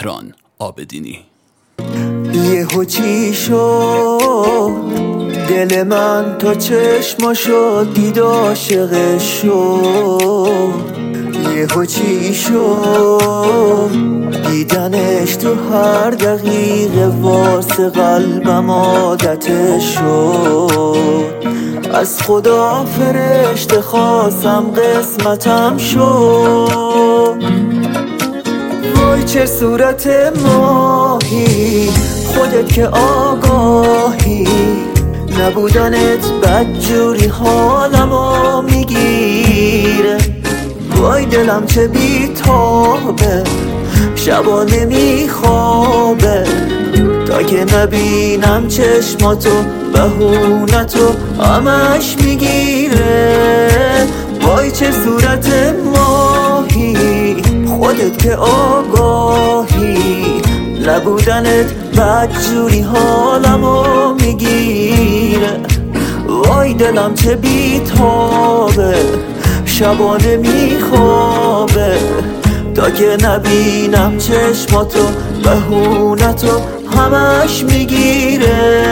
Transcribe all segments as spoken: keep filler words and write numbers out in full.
مهران عابدینی. یهو چی شد دل من تا چشماشو دید عاشق شد. یهو چی شد دیدنش تو هر دقیقه واسه قلبم عادتش شد. از خدا فرشته خواستم قسمتم شد. وای چه صورت ماهی خودت که آگاهی، نبودنت بدجوری حالمو میگیره. وای دلم چه بیتابه شبا نمیخوابه، تا که نبینم چشماتو بهونتو همش میگیره. وای چه صورت ماهی خودت که آگاهی، نبودنت بدجوری حالمو میگیره. وای دلم چه بیتابه شبا نمیخوابه، تا که نبینم چشماتو بهونتو همش میگیره.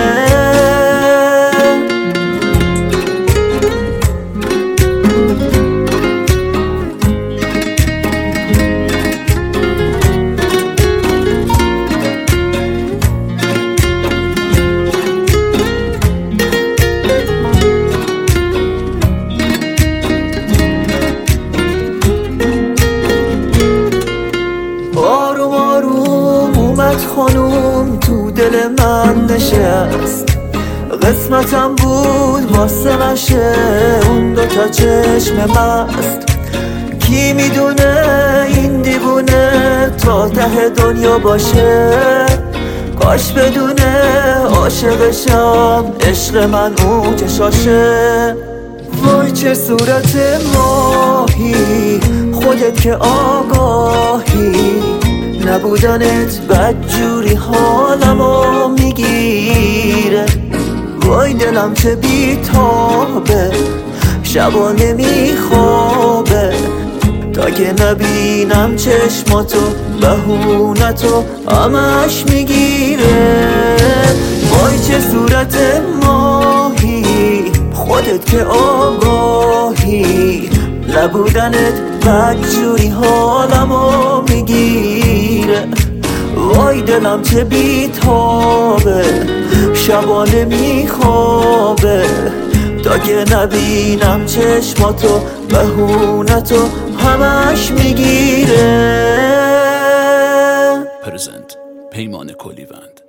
آروم آروم اومد خانوم تو دل من نشست. قسمتم بود واسه نشه اون دوتا چشم مست. کی میدونه این دیوونه تا ته دنیا باشه، کاش بدونه عاشقشم عشق من اون چشاشه. وای چه صورت ماهی خودت که آگاهی، نبودنت بدجوری حالمو میگیره. وای دلم چه بیتابه شبا نمیخوابه، تا که نبینم چشماتو بهونتو همش میگیره. وای چه صورت ماهی خودت که آگاهی، نبودنت بدجوری حالمو میگیره. وای دلم چه بیتابه شبا نمیخوابه، تا که نبینم چشماتو بهونتو همش میگیره. پرزنت پیمان کلیوند.